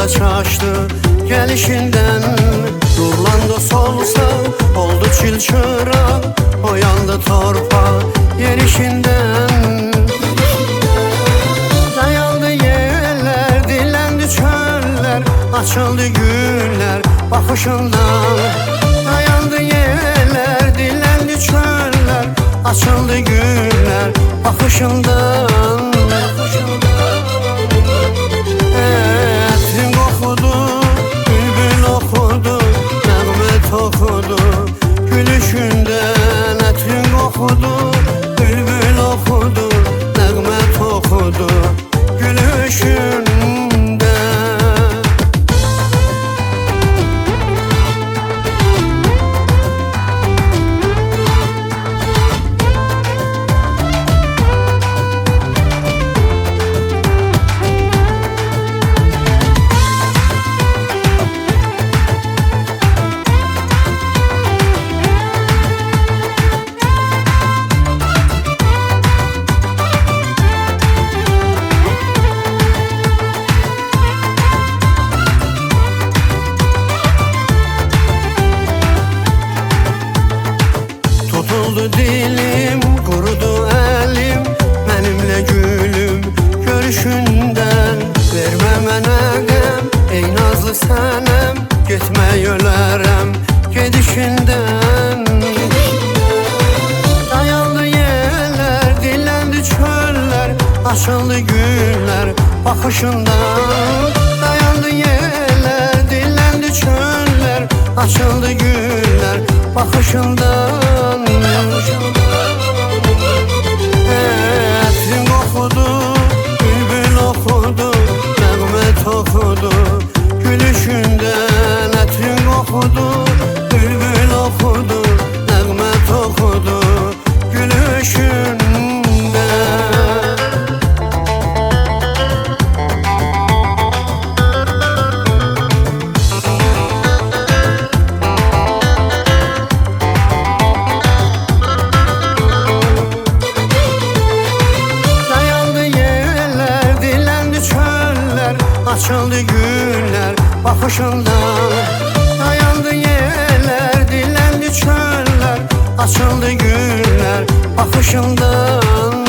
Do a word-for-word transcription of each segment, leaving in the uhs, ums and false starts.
çaşdı gelişinden. Nurlandı solsa oldu çilçıra, oyandı torpa yerişinden. Dayandı yerler, dilendi çöller, açıldı güller bakışından. Dayandı yerler, dilendi çöller, açıldı güller bakışından. Etin kokudu, bülbül okudu, nəğmət okudu gülüşünden. Etin kokudu, bülbül okudu, nəğmət okudu gülüşünden. Tutuldu dilim, kurudu elim, benimle gülüm görüşünden. Verme mənə qəm, ey nazlı sənəm, getmə yölərəm gedişindən. Dayandı yerlər, diləndi çöller, açıldı güller bakışından. Dayandı yerlər, diləndi çöller, açıldı güller bakışından. Etin kokudu, bülbül okudu, nəğmət okudu gülüşünden. Etin kokudu, bülbül okudu, nəğmət okudu gülüşünden. Açıldı güller bakışından. Dayandı yerler, dilendi çöller, açıldı güller bakışından.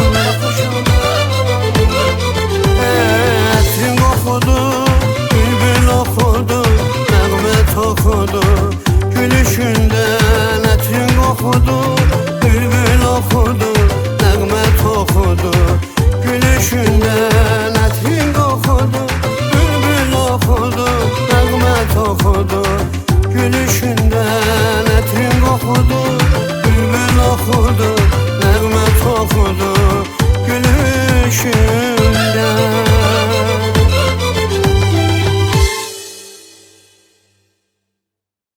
Etin kokudu, bülbül okudu, nəğmət okudu gülüşünden. Etin kokudu, bülbül okudu, nəğmət okudu gülüşünden. Etin kokudu, okudu, nəğmət okudu gülüşündən. Etin qoxudu,